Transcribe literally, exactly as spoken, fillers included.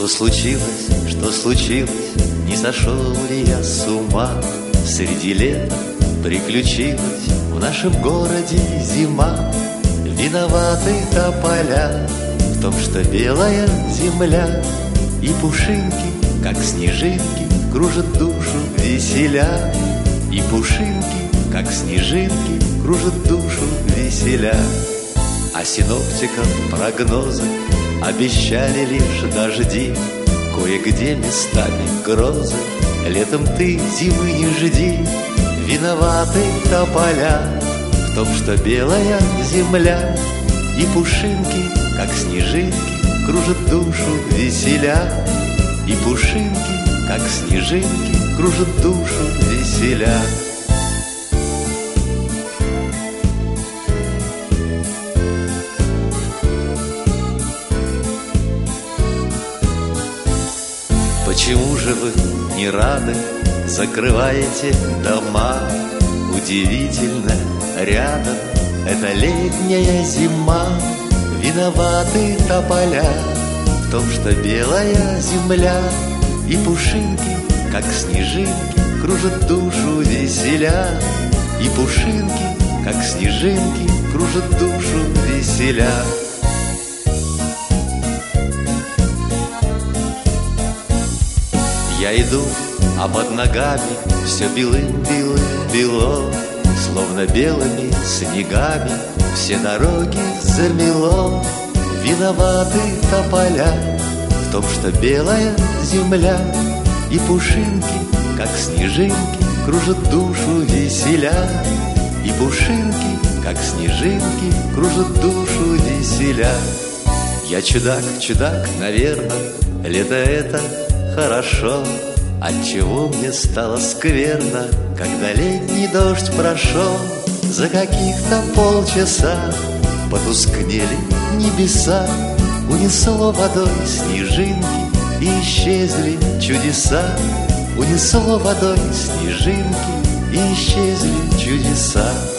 Что случилось, что случилось, не сошел ли я с ума? Среди лета приключилась в нашем городе зима. Виноваты тополя в том, что белая земля и пушинки, как снежинки, кружат душу веселя. И пушинки, как снежинки, кружат душу веселя. А синоптикам прогнозы обещали лишь дожди, кое-где местами грозы. Летом ты зимы не жди. Виноваты тополя в том, что белая земля и пушинки, как снежинки, кружат душу веселя. И пушинки, как снежинки, кружат душу веселя. Почему же вы не рады, закрываете дома? Удивительно, рядом это летняя зима. Виноваты тополя в том, что белая земля и пушинки, как снежинки, кружат душу веселя. И пушинки, как снежинки, кружат душу веселя. Я иду, а под ногами все белым-белым-бело, словно белыми снегами все дороги замело. Виноваты тополя в том, что белая земля и пушинки, как снежинки, кружат душу веселя. И пушинки, как снежинки, кружат душу веселя. Я чудак, чудак, наверное, лето это хорошо. Отчего мне стало скверно, когда летний дождь прошел? За каких-то полчаса потускнели небеса, унесло водой снежинки и исчезли чудеса. Унесло водой снежинки и исчезли чудеса.